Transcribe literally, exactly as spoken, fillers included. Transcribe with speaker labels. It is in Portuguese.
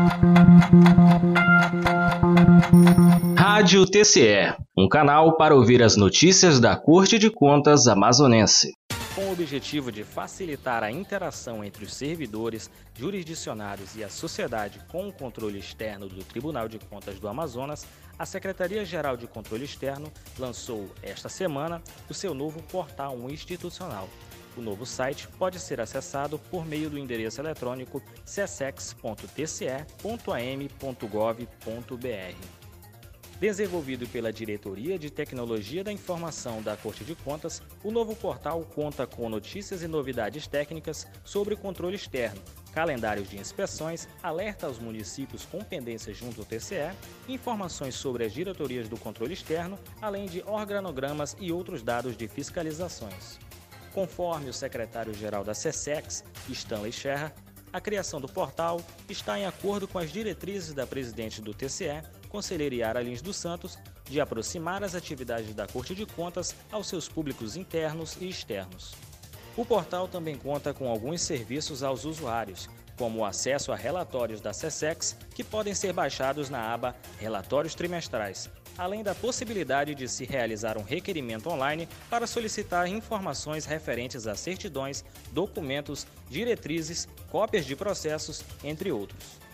Speaker 1: Rádio T C E, um canal para ouvir as notícias da Corte de Contas amazonense.
Speaker 2: Com o objetivo de facilitar a interação entre os servidores, jurisdicionários e a sociedade com o controle externo do Tribunal de Contas do Amazonas, a Secretaria-Geral de Controle Externo lançou, esta semana, o seu novo portal institucional. O novo site pode ser acessado por meio do endereço eletrônico sesex ponto t c e ponto a m ponto gov ponto b r. Desenvolvido pela Diretoria de Tecnologia da Informação da Corte de Contas, o novo portal conta com notícias e novidades técnicas sobre o controle externo, calendários de inspeções, alerta aos municípios com pendências junto ao T C E, informações sobre as diretorias do controle externo, além de organogramas e outros dados de fiscalizações. Conforme o secretário-geral da SESEX, Stanley Scherrer, a criação do portal está em acordo com as diretrizes da presidente do T C E, conselheira Yara Lins dos Santos, de aproximar as atividades da Corte de Contas aos seus públicos internos e externos. O portal também conta com alguns serviços aos usuários, como o acesso a relatórios da SESEX, que podem ser baixados na aba Relatórios Trimestrais, além da possibilidade de se realizar um requerimento online para solicitar informações referentes a certidões, documentos, diretrizes, cópias de processos, entre outros.